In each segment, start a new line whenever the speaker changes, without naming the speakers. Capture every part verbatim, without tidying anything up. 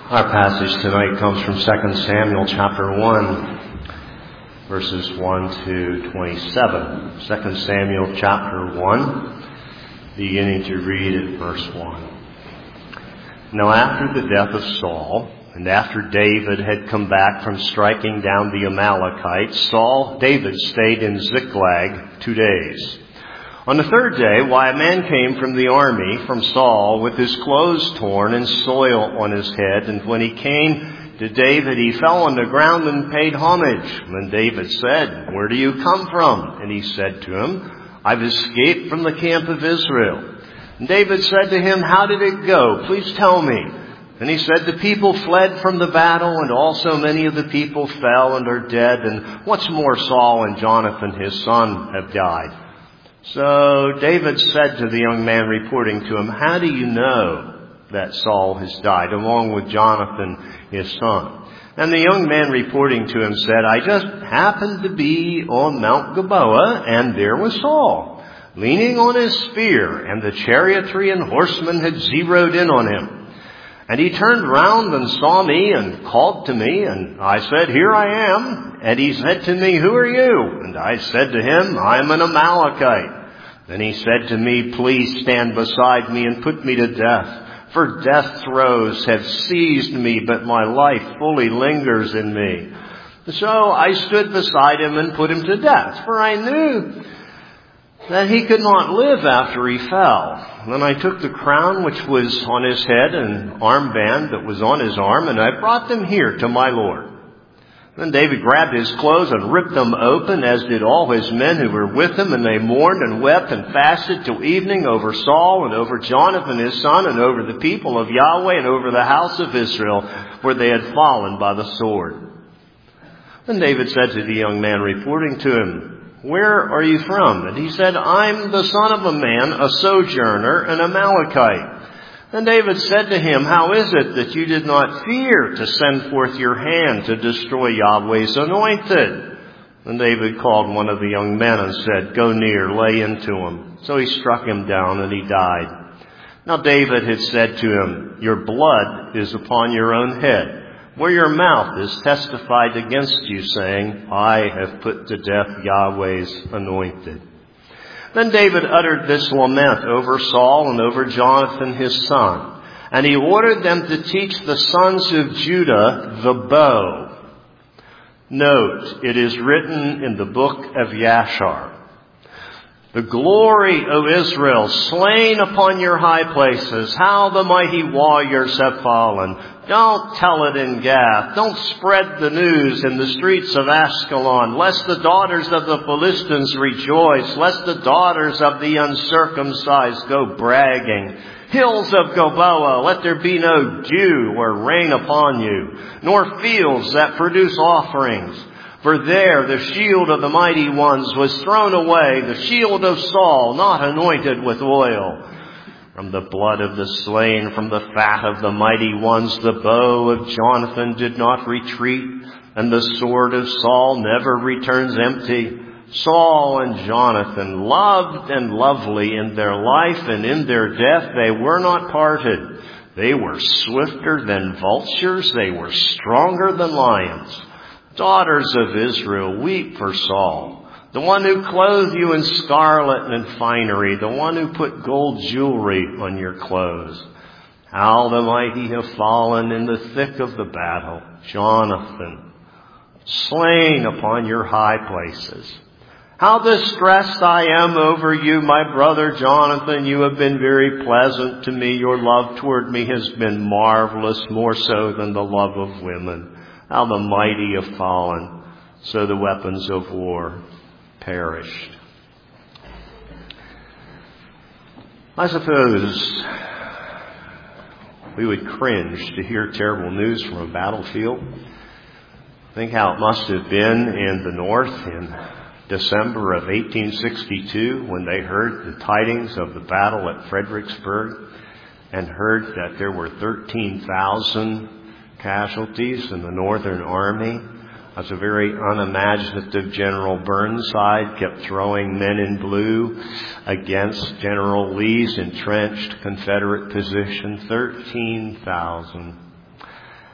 Our passage tonight comes from Second Samuel chapter one, verses one to twenty-seven. Second Samuel chapter one, beginning to read at verse one. Now after the death of Saul, and after David had come back from striking down the Amalekites, Saul, David stayed in Ziklag two days. On the third day, why, a man came from the army, from Saul, with his clothes torn and soil on his head. And when he came to David, he fell on the ground and paid homage. Then David said, "Where do you come from?" And he said to him, "I've escaped from the camp of Israel." And David said to him, "How did it go? Please tell me." And he said, "The people fled from the battle, and also many of the people fell and are dead. And what's more, Saul and Jonathan his son have died." So David said to the young man reporting to him, "How do you know that Saul has died, along with Jonathan his son?" And the young man reporting to him said, "I just happened to be on Mount Gilboa, and there was Saul, leaning on his spear, and the chariotry and horsemen had zeroed in on him. And he turned round and saw me and called to me, and I said, 'Here I am.' And he said to me, 'Who are you?' And I said to him, 'I'm an Amalekite.' Then he said to me, 'Please stand beside me and put me to death. For death throes have seized me, but my life fully lingers in me.' So I stood beside him and put him to death, for I knew that he could not live after he fell. Then I took the crown which was on his head and armband that was on his arm, and I brought them here to my Lord." Then David grabbed his clothes and ripped them open, as did all his men who were with him, and they mourned and wept and fasted till evening over Saul and over Jonathan his son and over the people of Yahweh and over the house of Israel, for they had fallen by the sword. Then David said to the young man reporting to him, "Where are you from?" And he said, "I'm the son of a man, a sojourner, an Amalekite." Then David said to him, "How is it that you did not fear to send forth your hand to destroy Yahweh's anointed?" Then David called one of the young men and said, "Go near, lay into him." So he struck him down and he died. Now David had said to him, "Your blood is upon your own head, where your mouth is testified against you, saying, 'I have put to death Yahweh's anointed.'" Then David uttered this lament over Saul and over Jonathan his son, and he ordered them to teach the sons of Judah the bow. Note, it is written in the book of Yashar, "The glory, O Israel, slain upon your high places, how the mighty warriors have fallen. Don't tell it in Gath. Don't spread the news in the streets of Askelon, lest the daughters of the Philistines rejoice, lest the daughters of the uncircumcised go bragging. Hills of Gilboa, let there be no dew or rain upon you, nor fields that produce offerings. For there the shield of the mighty ones was thrown away, the shield of Saul, not anointed with oil. From the blood of the slain, from the fat of the mighty ones, the bow of Jonathan did not retreat, and the sword of Saul never returns empty. Saul and Jonathan, loved and lovely in their life and in their death, they were not parted. They were swifter than vultures, they were stronger than lions. Daughters of Israel, weep for Saul, the one who clothed you in scarlet and finery, the one who put gold jewelry on your clothes. How the mighty have fallen in the thick of the battle. Jonathan, slain upon your high places. How distressed I am over you, my brother Jonathan. You have been very pleasant to me. Your love toward me has been marvelous, more so than the love of women. How the mighty have fallen, so the weapons of war perished." I suppose we would cringe to hear terrible news from a battlefield. Think how it must have been in the North in December of eighteen sixty-two when they heard the tidings of the battle at Fredericksburg and heard that there were thirteen thousand casualties in the Northern Army. As a very unimaginative General Burnside kept throwing men in blue against General Lee's entrenched Confederate position. thirteen thousand.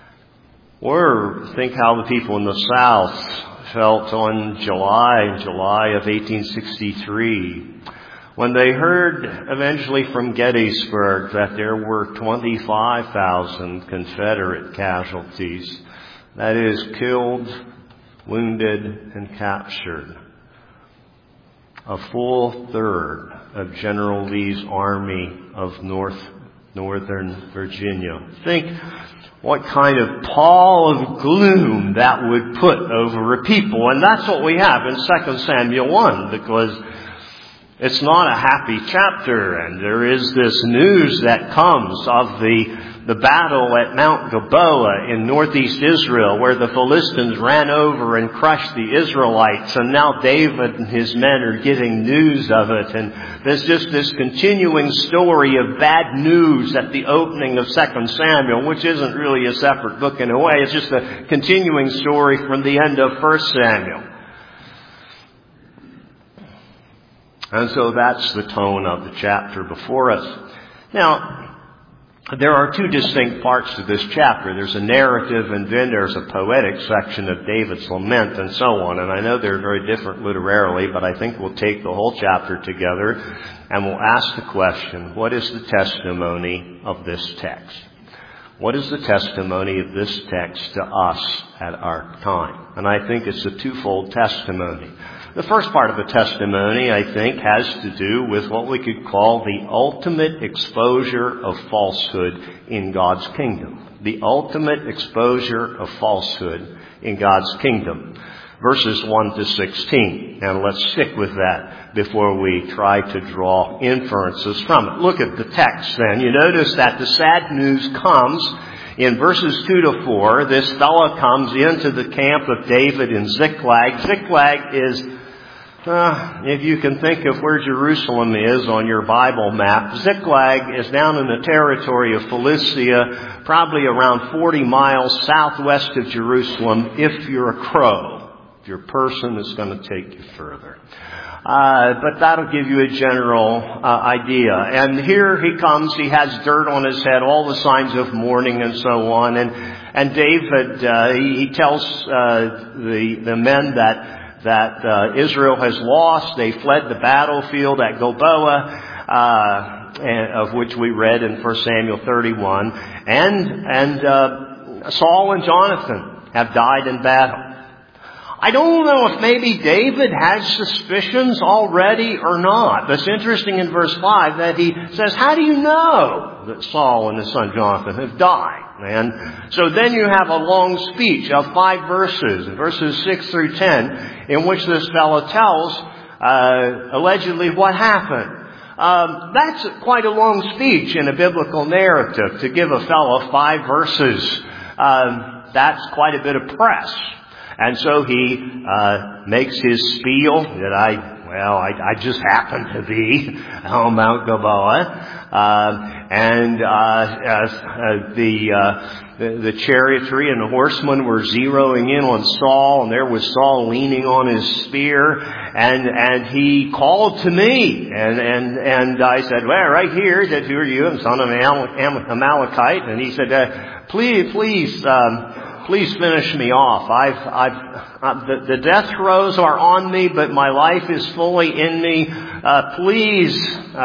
Or think how the people in the South felt on July, July of eighteen sixty-three, when they heard eventually from Gettysburg that there were twenty-five thousand Confederate casualties. That is, killed, wounded, and captured. A full third of General Lee's army of North Northern Virginia. Think what kind of pall of gloom that would put over a people. And that's what we have in Second Samuel one, because it's not a happy chapter, and there is this news that comes of the the battle at Mount Gilboa in northeast Israel, where the Philistines ran over and crushed the Israelites, and now David and his men are getting news of it. And there's just this continuing story of bad news at the opening of Second Samuel, which isn't really a separate book in a way. It's just a continuing story from the end of First Samuel. And so that's the tone of the chapter before us. Now, there are two distinct parts to this chapter. There's a narrative, and then there's a poetic section of David's lament, and so on. And I know they're very different literarily, but I think we'll take the whole chapter together and we'll ask the question, what is the testimony of this text? What is the testimony of this text to us at our time? And I think it's a twofold testimony. The first part of the testimony, I think, has to do with what we could call the ultimate exposure of falsehood in God's kingdom. The ultimate exposure of falsehood in God's kingdom. Verses one to sixteen. And let's stick with that before we try to draw inferences from it. Look at the text then. You notice that the sad news comes in verses two to four. This fellow comes into the camp of David in Ziklag. Ziklag is Uh, if you can think of where Jerusalem is on your Bible map, Ziklag is down in the territory of Philistia, probably around forty miles southwest of Jerusalem, if you're a crow. If you're a person, it's going to take you further. Uh, but that'll give you a general uh, idea. And here he comes, he has dirt on his head, all the signs of mourning and so on. And, and David, uh, he, he tells uh, the, the men that that uh, Israel has lost. They fled the battlefield at Gilboa, uh, and, of which we read in First Samuel thirty-one. And, and uh, Saul and Jonathan have died in battle. I don't know if maybe David has suspicions already or not. But it's interesting in verse five that he says, how do you know that Saul and his son Jonathan have died? And so then you have a long speech of five verses, verses six through ten, in which this fellow tells uh, allegedly what happened. Um, that's quite a long speech in a biblical narrative. To give a fellow five verses, um, that's quite a bit of press. And so he uh, makes his spiel that I, well, I, I just happened to be on Mount Gilboa. Uh, and uh, uh, the, uh, the the chariotry and the horsemen were zeroing in on Saul, and there was Saul leaning on his spear, and and he called to me, and and and I said, well, right here, he said, who are you? I'm son of an Amalekite, and he said, uh, please, please. Um, Please finish me off. I've, I've, uh, the, the death throes are on me, but my life is fully in me. Uh, please,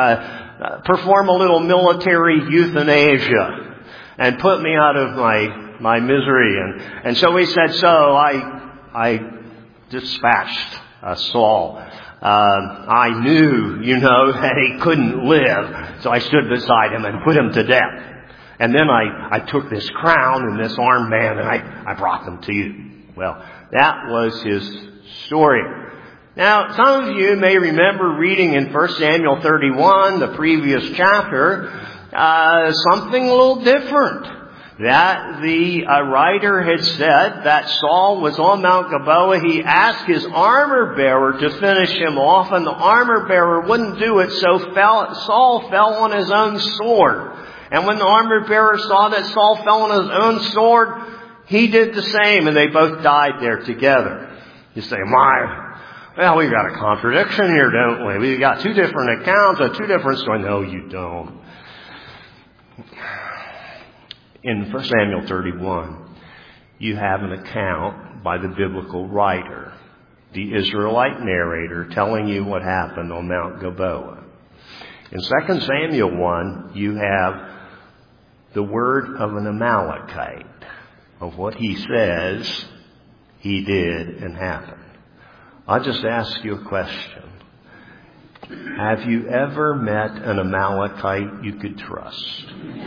uh, perform a little military euthanasia and put me out of my, my misery. And, and so he said, so I, I dispatched uh, Saul. Uh, I knew, you know, that he couldn't live. So I stood beside him and put him to death. And then I, I took this crown and this armband and I, I brought them to you. Well, that was his story. Now, some of you may remember reading in First Samuel thirty-one, the previous chapter, uh, something a little different. That the uh, writer had said that Saul was on Mount Gilboa. He asked his armor bearer to finish him off, and the armor bearer wouldn't do it, so fell, Saul fell on his own sword. And when the armor bearer saw that Saul fell on his own sword, he did the same, and they both died there together. You say, my, well, we've got a contradiction here, don't we? We've got two different accounts, or two different stories. No, you don't. In First Samuel thirty-one, you have an account by the biblical writer, the Israelite narrator, telling you what happened on Mount Gilboa. In Second Samuel one, you have the word of an Amalekite, of what he says he did and happened. I'll just ask you a question. Have you ever met an Amalekite you could trust?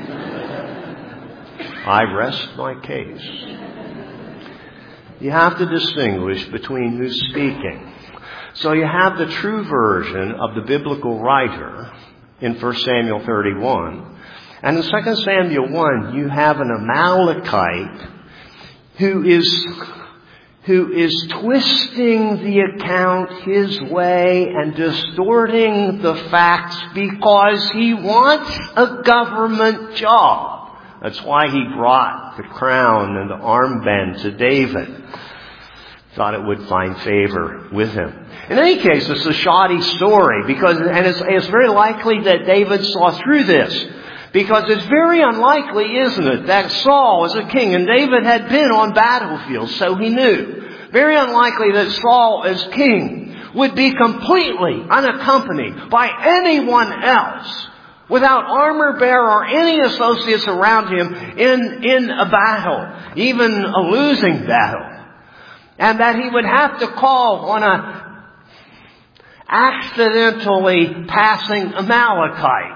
I rest my case. You have to distinguish between who's speaking. So you have the true version of the biblical writer in First Samuel thirty-one. And in Second Samuel one, you have an Amalekite who is, who is twisting the account his way and distorting the facts because he wants a government job. That's why he brought the crown and the armband to David. Thought it would find favor with him. In any case, it's a shoddy story because, and it's, it's very likely that David saw through this. Because it's very unlikely, isn't it, that Saul was a king and David had been on battlefields, so he knew. Very unlikely that Saul as king would be completely unaccompanied by anyone else, without armor bearer or any associates around him in, in a battle, even a losing battle. And that he would have to call on a accidentally passing Amalekite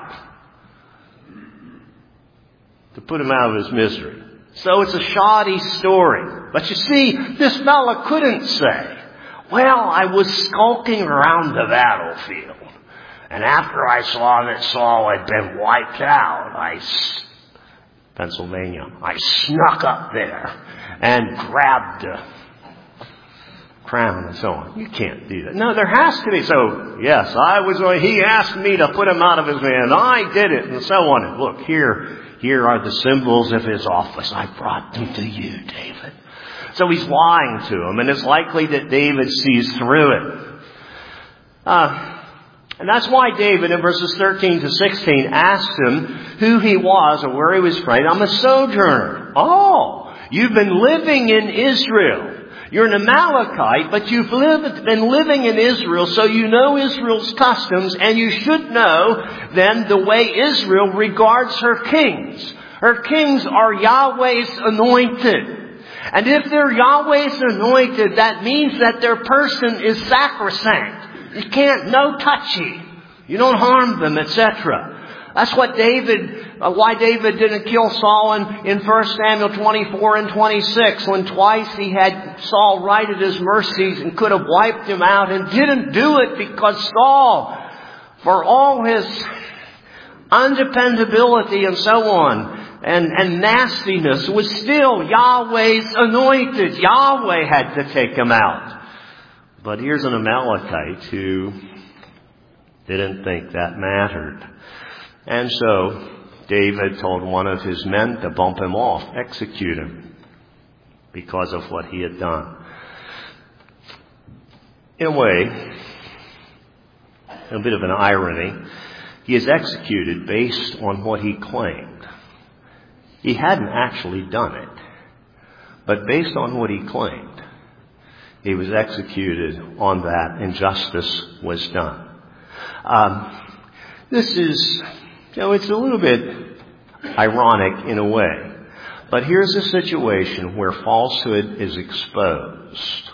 to put him out of his misery. So it's a shoddy story. But you see, this fella couldn't say, well, I was skulking around the battlefield, and after I saw that Saul had been wiped out, I, Pennsylvania, I snuck up there and grabbed the crown and so on. You can't do that. No, there has to be. So, yes, I was going, he asked me to put him out of his hand. I did it, and so on. And look, here, here are the symbols of his office. I brought them to you, David. So he's lying to him, and it's likely that David sees through it. Uh, and that's why David, in verses thirteen to sixteen, asked him who he was or where he was from. I'm a sojourner. Oh, you've been living in Israel. You're an Amalekite, but you've lived, been living in Israel, so you know Israel's customs, and you should know then the way Israel regards her kings. Her kings are Yahweh's anointed. And if they're Yahweh's anointed, that means that their person is sacrosanct. You can't, no touchy. You don't harm them, et cetera. That's what David, uh, why David didn't kill Saul in, in First Samuel twenty-four and twenty-six, when twice he had Saul right at his mercies and could have wiped him out, and didn't do it because Saul, for all his undependability and so on, and, and nastiness, was still Yahweh's anointed. Yahweh had to take him out. But here's an Amalekite who didn't think that mattered. And so David told one of his men to bump him off, execute him, because of what he had done. In a way, a bit of an irony, he is executed based on what he claimed. He hadn't actually done it, but based on what he claimed, he was executed on that, and justice was done. Um, this is... You know, it's a little bit ironic in a way. But here's a situation where falsehood is exposed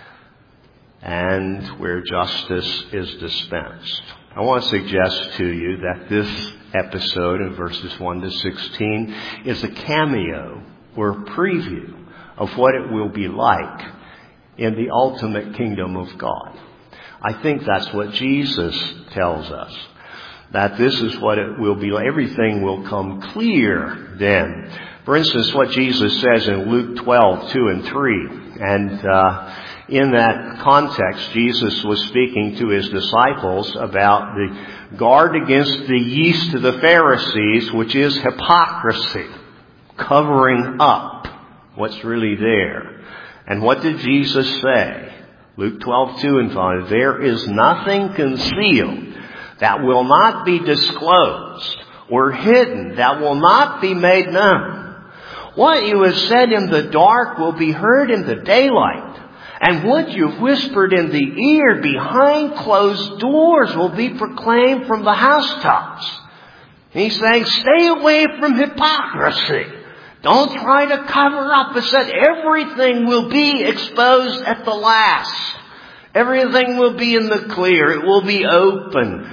and where justice is dispensed. I want to suggest to you that this episode in verses one to sixteen is a cameo or a preview of what it will be like in the ultimate kingdom of God. I think that's what Jesus tells us. That this is what it will be like. Everything will come clear then. For instance, what Jesus says in Luke twelve, two and three. And uh, in that context, Jesus was speaking to his disciples about the guard against the yeast of the Pharisees, which is hypocrisy, covering up what's really there. And what did Jesus say? Luke twelve, two and five. There is nothing concealed that will not be disclosed, or hidden, that will not be made known. What you have said in the dark will be heard in the daylight. And what you've whispered in the ear behind closed doors will be proclaimed from the housetops. He's saying, stay away from hypocrisy. Don't try to cover up. It said everything will be exposed at the last. Everything will be in the clear. It will be open.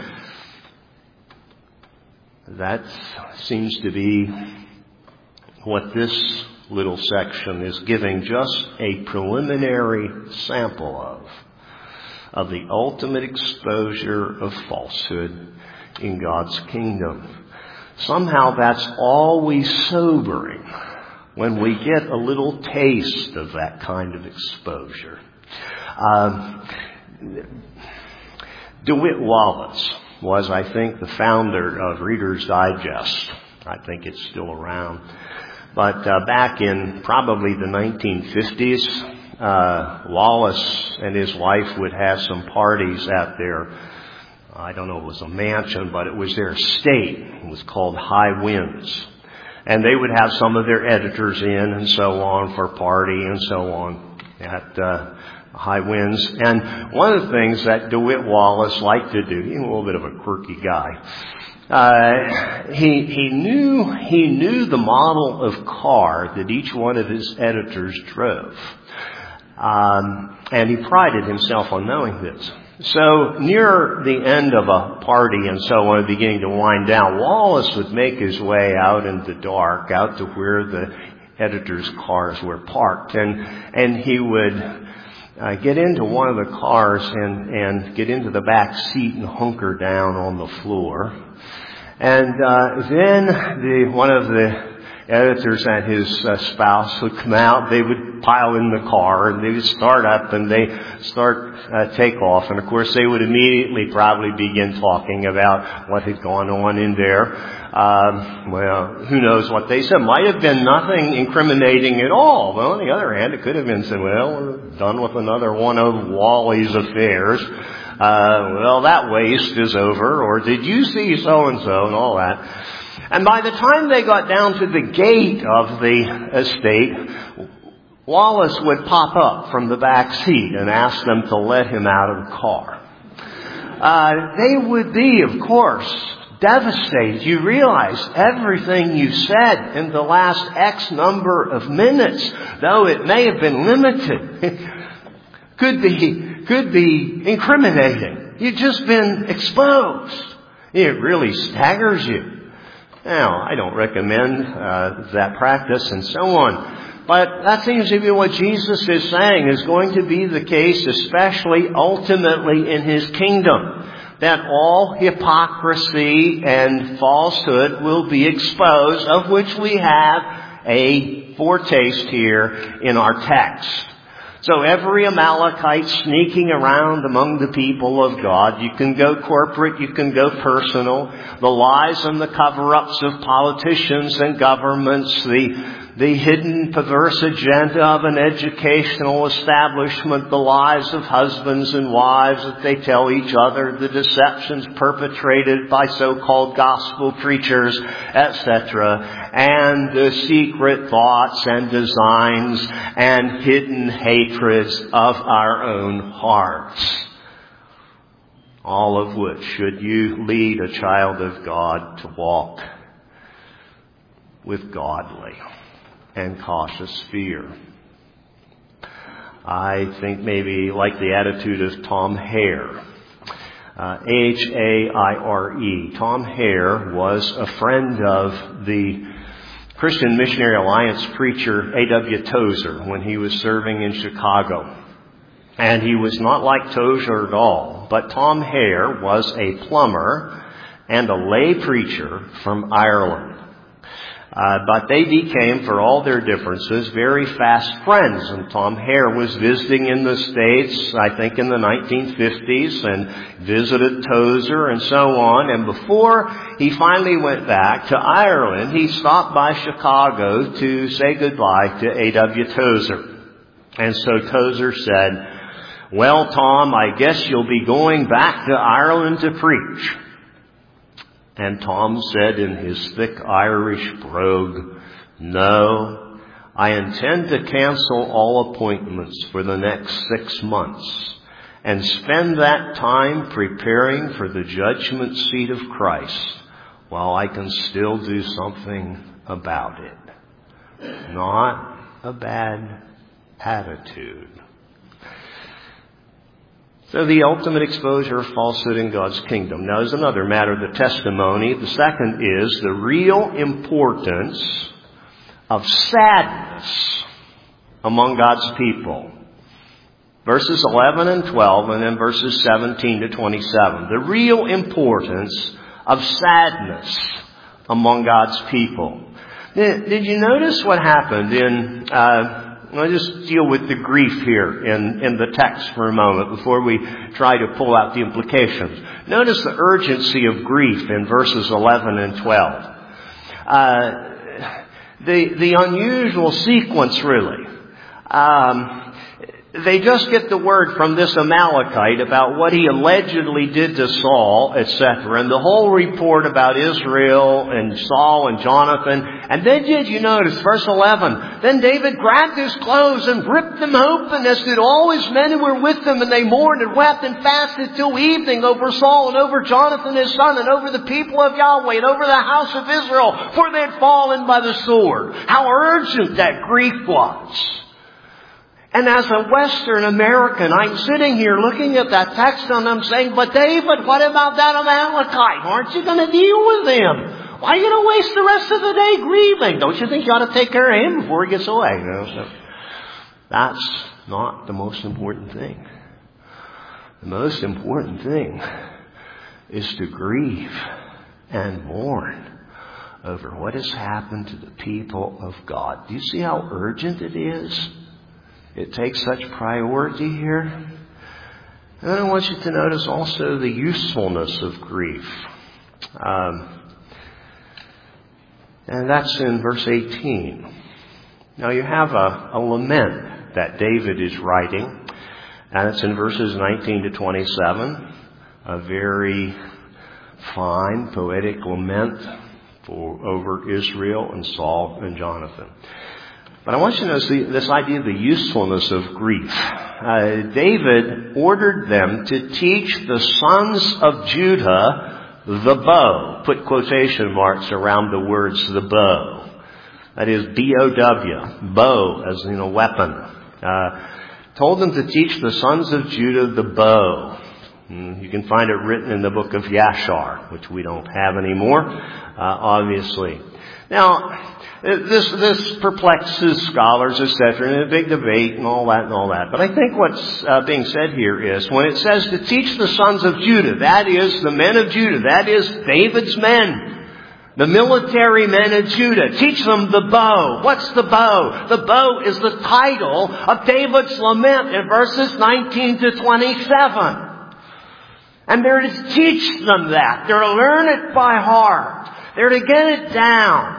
That seems to be what this little section is giving just a preliminary sample of, of the ultimate exposure of falsehood in God's kingdom. Somehow that's always sobering when we get a little taste of that kind of exposure. Um, DeWitt Wallace was, I think, the founder of Reader's Digest. I think it's still around. But uh, back in probably the nineteen fifties, uh, Wallace and his wife would have some parties at their, I don't know if it was a mansion, but it was their estate. It was called High Winds. And they would have some of their editors in and so on for a party and so on at uh, High Winds. And one of the things that DeWitt Wallace liked to do, he was a little bit of a quirky guy, Uh, he, he knew, he knew the model of car that each one of his editors drove. Um, and he prided himself on knowing this. So near the end of a party and so on, beginning to wind down, Wallace would make his way out in the dark, out to where the editors' cars were parked. And, and he would Uh, get into one of the cars and, and get into the back seat and hunker down on the floor. And uh, then the one of the editors and his uh, spouse would come out. They would pile in the car and they would start up and they start uh, take off. And of course they would immediately probably begin talking about what had gone on in there. Um, well, who knows what they said. Might have been nothing incriminating at all. Well, on the other hand, it could have been said, well, we're done with another one of Wally's affairs. Uh, well, that waste is over. Or did you see so-and-so and all that. And by the time they got down to the gate of the estate, Wallace would pop up from the back seat and ask them to let him out of the car. Uh, they would be, of course, devastated. You realize everything you said in the last X number of minutes, though it may have been limited, could be, could be incriminating. You've just been exposed. It really staggers you. Now, I don't recommend uh, that practice and so on. But that seems to be what Jesus is saying is going to be the case, especially ultimately in His kingdom. That all hypocrisy and falsehood will be exposed, of which we have a foretaste here in our text. So every Amalekite sneaking around among the people of God, you can go corporate, you can go personal, the lies and the cover-ups of politicians and governments, the The hidden perverse agenda of an educational establishment, the lies of husbands and wives that they tell each other, the deceptions perpetrated by so-called gospel preachers, et cetera, and the secret thoughts and designs and hidden hatreds of our own hearts. All of which should you lead a child of God to walk with godly and cautious fear. I think maybe like the attitude of Tom Hare, uh, H A I R E. Tom Hare was a friend of the Christian Missionary Alliance preacher A W Tozer when he was serving in Chicago. And he was not like Tozer at all, but Tom Hare was a plumber and a lay preacher from Ireland. Uh, but they became, for all their differences, very fast friends. And Tom Hare was visiting in the States, I think in the nineteen fifties, and visited Tozer and so on. And before he finally went back to Ireland, he stopped by Chicago to say goodbye to A W Tozer. And so Tozer said, "Well, Tom, I guess you'll be going back to Ireland to preach." And Tom said in his thick Irish brogue, "No, I intend to cancel all appointments for the next six months and spend that time preparing for the judgment seat of Christ while I can still do something about it. Not a bad attitude. So the ultimate exposure of falsehood in God's kingdom. Now, there's another matter, the testimony. The second is the real importance of sadness among God's people. Verses eleven and twelve, and then verses seventeen to twenty-seven. The real importance of sadness among God's people. Did, did you notice what happened in... Uh, I'll just deal with the grief here in, in the text for a moment before we try to pull out the implications. Notice the urgency of grief in verses eleven and twelve. Uh, the, the unusual sequence, really. Um, they just get the word from this Amalekite about what he allegedly did to Saul, et cetera, and the whole report about Israel and Saul and Jonathan. And then did you notice, verse eleven, then David grabbed his clothes and ripped them open, as did all his men who were with him, and they mourned and wept and fasted till evening over Saul and over Jonathan his son and over the people of Yahweh and over the house of Israel, for they had fallen by the sword. How urgent that grief was. And as a Western American, I'm sitting here looking at that text and I'm saying, but David, what about that Amalekite? Aren't you going to deal with him? Why are you going to waste the rest of the day grieving? Don't you think you ought to take care of him before he gets away? No, no. That's not the most important thing. The most important thing is to grieve and mourn over what has happened to the people of God. Do you see how urgent it is? It takes such priority here. And I want you to notice also the usefulness of grief. Um, and that's in verse eighteen. Now you have a, a lament that David is writing. And it's in verses nineteen to twenty-seven. A very fine, poetic lament for over Israel and Saul and Jonathan. But I want you to notice the, this idea of the usefulness of grief. Uh, David ordered them to teach the sons of Judah the bow. Put quotation marks around the words the bow. That is B O W. Bow as in a weapon. Uh, told them to teach the sons of Judah the bow. You can find it written in the book of Yashar, which we don't have anymore, uh, obviously. Now, this this perplexes scholars, et cetera, and a big debate and all that and all that. But I think what's uh, being said here is when it says to teach the sons of Judah, that is the men of Judah, that is David's men, the military men of Judah. Teach them the bow. What's the bow? The bow is the title of David's lament in verses nineteen to twenty-seven. And they're to teach them that. They're to learn it by heart. They're to get it down.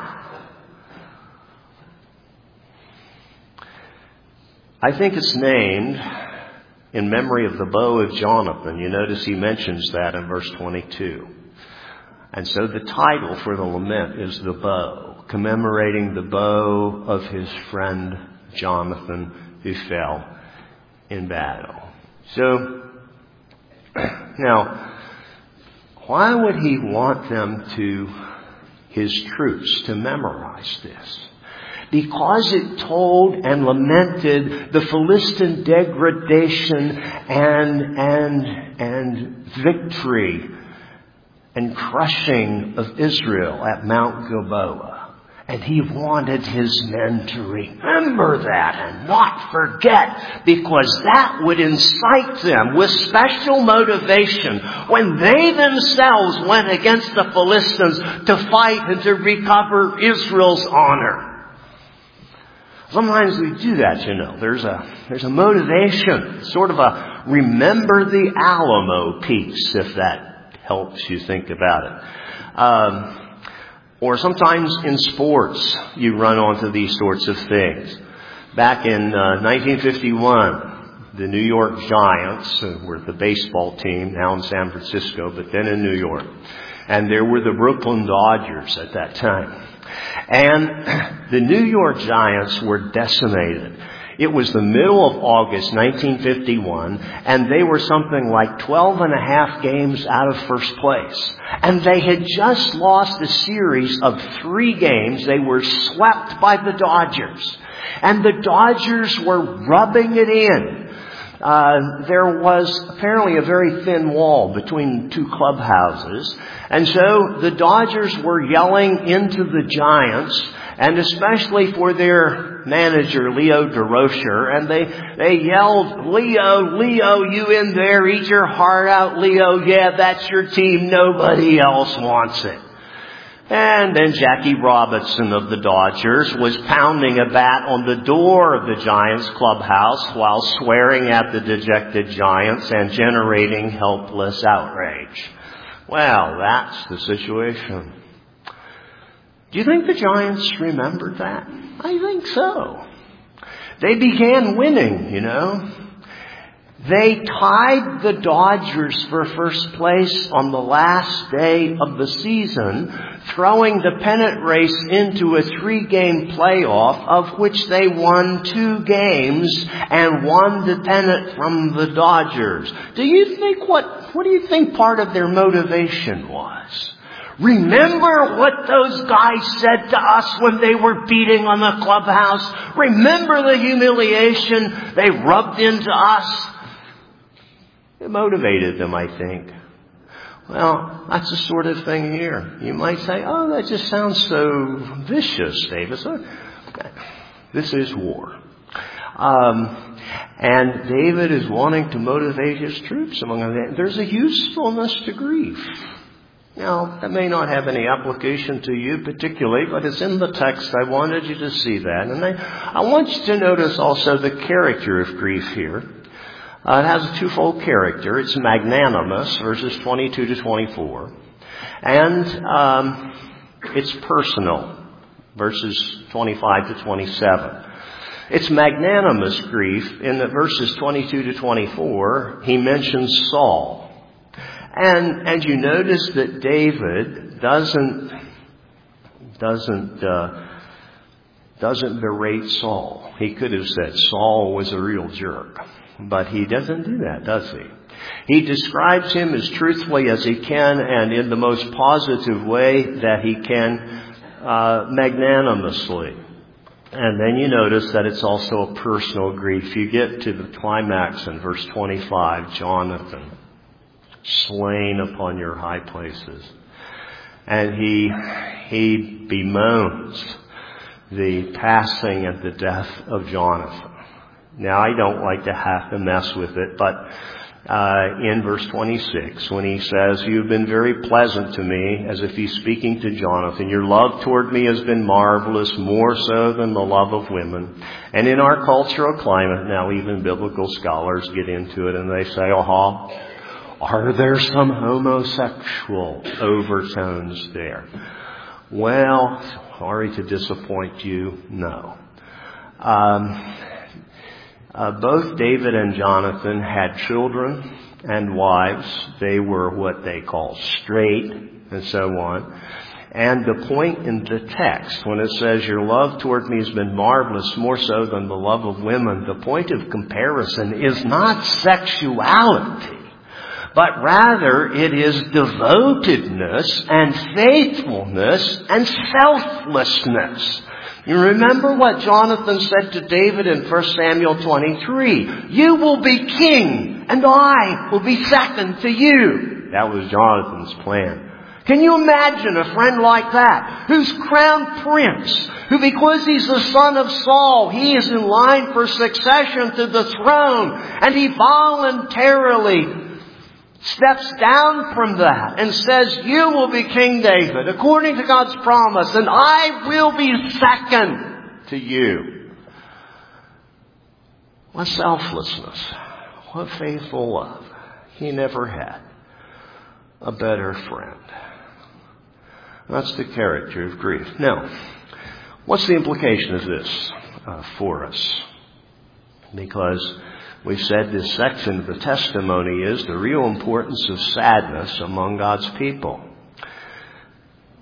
I think it's named in memory of the bow of Jonathan. You notice he mentions that in verse twenty-two. And so the title for the lament is the bow, commemorating the bow of his friend Jonathan who fell in battle. So, now, why would he want them to, his troops, to memorize this? Because it told and lamented the Philistine degradation and, and, and victory and crushing of Israel at Mount Gilboa. And he wanted his men to remember that and not forget, because that would incite them with special motivation when they themselves went against the Philistines to fight and to recover Israel's honor. Sometimes we do that, you know. There's a, there's a motivation, sort of a remember the Alamo piece, if that helps you think about it. Um, Or sometimes in sports, you run onto these sorts of things. Back in uh, nineteen fifty-one, the New York Giants uh, were the baseball team, now in San Francisco, but then in New York. And there were the Brooklyn Dodgers at that time. And the New York Giants were decimated. It was the middle of August nineteen fifty-one, and they were something like twelve and a half games out of first place. And they had just lost a series of three games. They were swept by the Dodgers. And the Dodgers were rubbing it in. Uh, there was apparently a very thin wall between two clubhouses. And so the Dodgers were yelling into the Giants, and especially for their manager, Leo Durocher, and they, they yelled, Leo, Leo, you in there, eat your heart out, Leo, yeah, that's your team, nobody else wants it. And then Jackie Robinson of the Dodgers was pounding a bat on the door of the Giants clubhouse while swearing at the dejected Giants and generating helpless outrage. Well, that's the situation. Do you think the Giants remembered that? I think so. They began winning, you know. They tied the Dodgers for first place on the last day of the season, throwing the pennant race into a three-game playoff, of which they won two games and won the pennant from the Dodgers. Do you think what, what do you think part of their motivation was? Remember what those guys said to us when they were beating on the clubhouse? Remember the humiliation they rubbed into us? It motivated them, I think. Well, that's the sort of thing here. You might say, oh, that just sounds so vicious, Davis. This is war. Um, and David is wanting to motivate his troops among them. There's a usefulness to grief. Now, that may not have any application to you particularly, but it's in the text. I wanted you to see that. And I, I want you to notice also the character of grief here. Uh, it has a twofold character. It's magnanimous, verses twenty-two to twenty-four. And um, it's personal, verses twenty-five to twenty-seven. It's magnanimous grief in that verses twenty-two to twenty-four, he mentions Saul. And, and you notice that David doesn't, doesn't, uh, doesn't berate Saul. He could have said Saul was a real jerk. But he doesn't do that, does he? He describes him as truthfully as he can and in the most positive way that he can, uh, magnanimously. And then you notice that it's also a personal grief. You get to the climax in verse twenty-five, Jonathan, slain upon your high places. And he, he bemoans the passing and the death of Jonathan. Now, I don't like to have to mess with it, but uh in verse twenty-six, when he says, you've been very pleasant to me, as if he's speaking to Jonathan. Your love toward me has been marvelous, more so than the love of women. And in our cultural climate, now even biblical scholars get into it and they say, aha, are there some homosexual overtones there? Well, sorry to disappoint you, no. Um... Uh, both David and Jonathan had children and wives. They were what they call straight and so on. And the point in the text, when it says, your love toward me has been marvelous, more so than the love of women, the point of comparison is not sexuality, but rather it is devotedness and faithfulness and selflessness. You remember what Jonathan said to David in First Samuel twenty-three. You will be king, and I will be second to you. That was Jonathan's plan. Can you imagine a friend like that, who's crowned prince, who because he's the son of Saul, he is in line for succession to the throne, and he voluntarily steps down from that and says, you will be King David according to God's promise, and I will be second to you. What selflessness. What faithful love. He never had a better friend. That's the character of grief. Now, what's the implication of this uh, for us? Because we've said this section of the testimony is the real importance of sadness among God's people.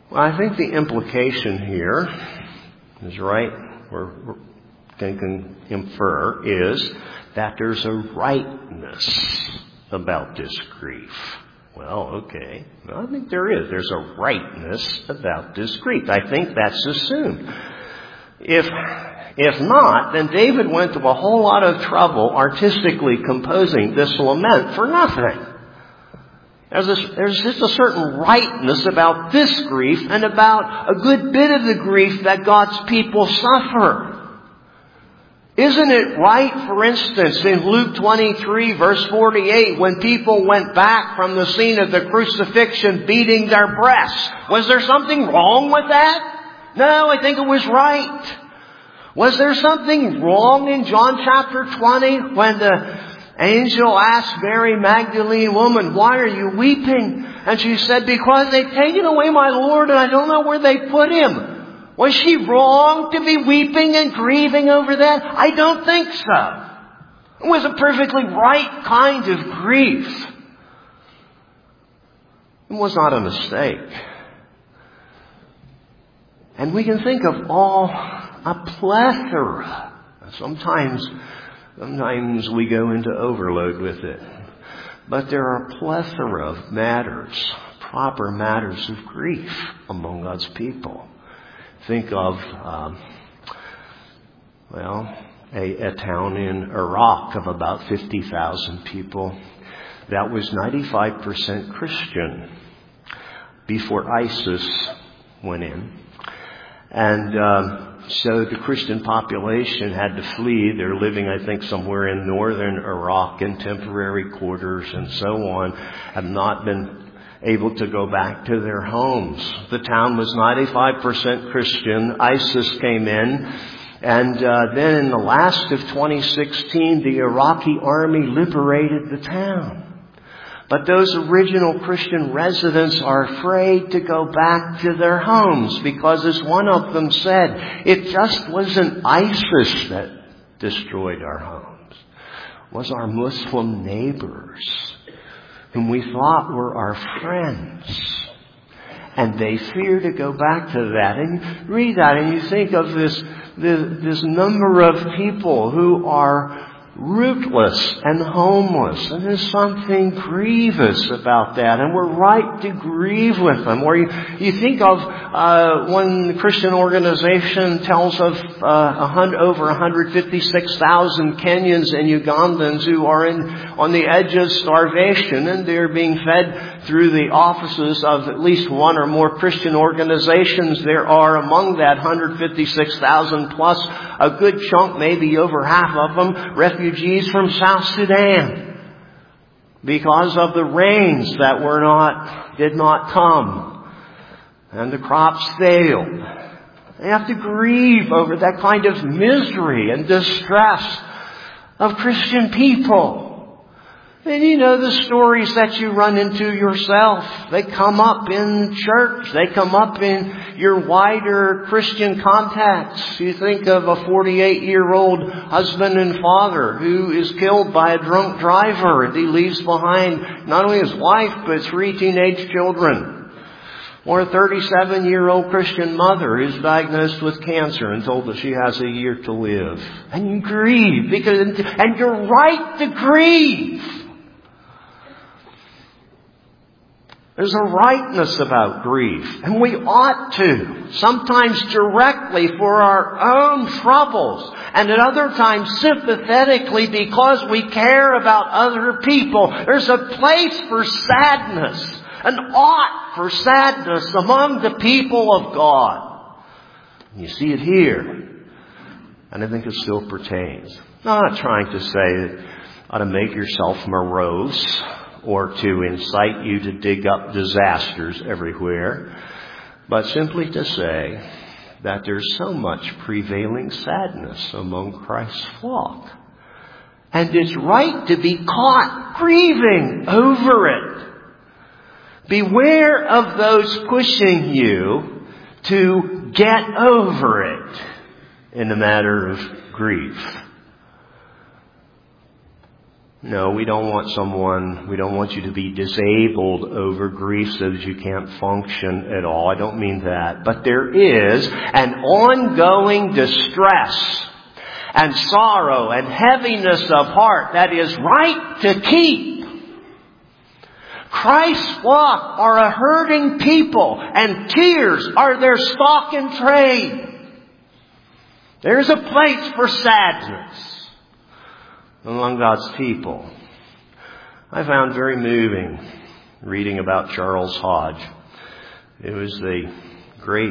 Well, I think the implication here is right, or can infer, is that there's a rightness about this grief. Well, okay. Well, I think there is. There's a rightness about this grief. I think that's assumed. If, if not, then David went to a whole lot of trouble artistically composing this lament for nothing. There's, a, there's just a certain rightness about this grief and about a good bit of the grief that God's people suffer. Isn't it right, for instance, in Luke twenty-three, verse forty-eight, when people went back from the scene of the crucifixion beating their breasts? Was there something wrong with that? No, I think it was right. Was there something wrong in John chapter twenty when the angel asked Mary Magdalene, "Woman, why are you weeping?" And she said, "Because they've taken away my Lord and I don't know where they put him." Was she wrong to be weeping and grieving over that? I don't think so. It was a perfectly right kind of grief. It was not a mistake. And we can think of all, a plethora. Sometimes, sometimes we go into overload with it. But there are a plethora of matters, proper matters of grief among God's people. Think of, um, well, a, a town in Iraq of about fifty thousand people that was ninety-five percent Christian before ISIS went in. And um, so the Christian population had to flee. They're living, I think, somewhere in northern Iraq in temporary quarters and so on, have not been able to go back to their homes. The town was ninety-five percent Christian. ISIS came in. And uh, then in the last of twenty sixteen, the Iraqi army liberated the town. But those original Christian residents are afraid to go back to their homes because, as one of them said, it just wasn't ISIS that destroyed our homes. It was our Muslim neighbors, whom we thought were our friends. And they fear to go back to that. And you read that and you think of this, this, this number of people who are rootless and homeless. And there's something grievous about that. And we're right to grieve with them. Or you, you think of uh, one Christian organization tells of uh, a hundred, over one hundred fifty-six thousand Kenyans and Ugandans who are in on the edge of starvation, and they're being fed through the offices of at least one or more Christian organizations. There are among that one hundred fifty-six thousand plus a good chunk, maybe over half of them, refugees from South Sudan because of the rains that were not, did not come, and the crops failed. They have to grieve over that kind of misery and distress of Christian people. And you know the stories that you run into yourself. They come up in church. They come up in your wider Christian contacts. You think of a forty-eight-year-old husband and father who is killed by a drunk driver, and he leaves behind not only his wife, but three teenage children. Or a thirty-seven-year-old Christian mother who's diagnosed with cancer and told that she has a year to live. And you grieve, because, and you're right to grieve. There's a rightness about grief, and we ought to, sometimes directly for our own troubles, and at other times sympathetically because we care about other people. There's a place for sadness, an ought for sadness among the people of God. You see it here, and I think it still pertains. I'm not trying to say that you ought to make yourself morose, or to incite you to dig up disasters everywhere, but simply to say that there's so much prevailing sadness among Christ's flock. And it's right to be caught grieving over it. Beware of those pushing you to get over it in the matter of grief. No, we don't want someone, we don't want you to be disabled over grief so that you can't function at all. I don't mean that. But there is an ongoing distress and sorrow and heaviness of heart that is right to keep. Christ's flock are a hurting people, and tears are their stock in trade. There's a place for sadness among God's people. I found very moving reading about Charles Hodge. It was the great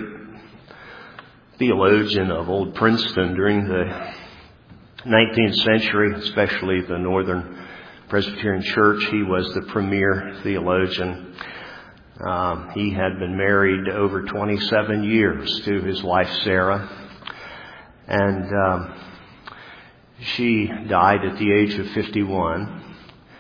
theologian of Old Princeton during the nineteenth century, especially the Northern Presbyterian Church. He was the premier theologian. Um, he had been married over twenty-seven years to his wife Sarah, and um, she died at the age of fifty-one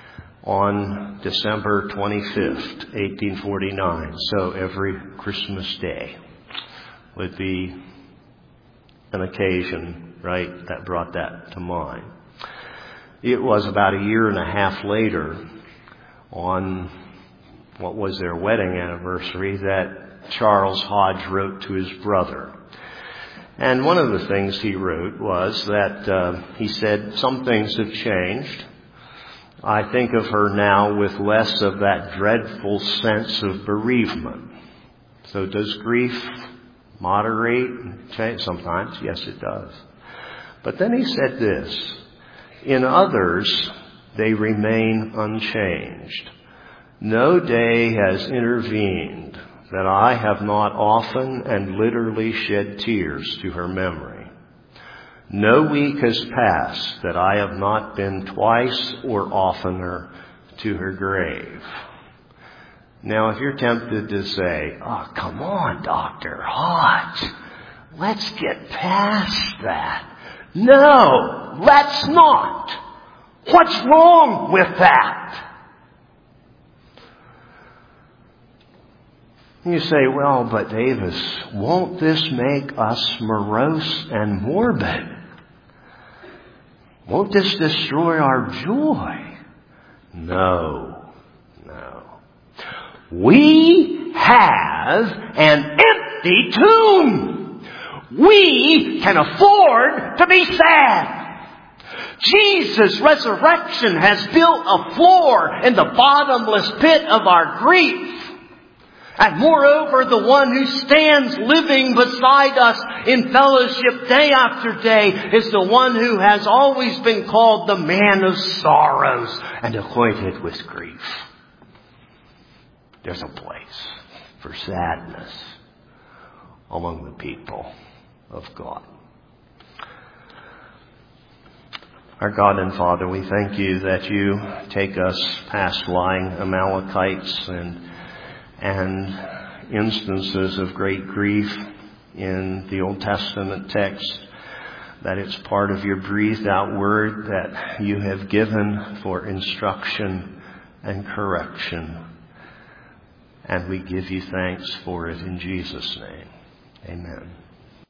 on December twenty-fifth, eighteen forty-nine. So every Christmas Day would be an occasion, right, that brought that to mind. It was about a year and a half later, on what was their wedding anniversary, that Charles Hodge wrote to his brother. And one of the things he wrote was that uh, he said, "Some things have changed. I think of her now with less of that dreadful sense of bereavement." So does grief moderate and change? Sometimes, yes, it does. But then he said this: "In others, they remain unchanged. No day has intervened that I have not often and literally shed tears to her memory. No week has passed that I have not been twice or oftener to her grave." Now, if you're tempted to say, "Oh, come on, Doctor Hodge, let's get past that." No, let's not. What's wrong with that? You say, "Well, but Davis, won't this make us morose and morbid? Won't this destroy our joy?" No, no. We have an empty tomb. We can afford to be sad. Jesus' resurrection has built a floor in the bottomless pit of our grief. And moreover, the one who stands living beside us in fellowship day after day is the one who has always been called the man of sorrows and acquainted with grief. There's a place for sadness among the people of God. Our God and Father, we thank you that you take us past lying Amalekites and and instances of great grief in the Old Testament text, that it's part of your breathed out word that you have given for instruction and correction. And we give you thanks for it in Jesus' name. Amen.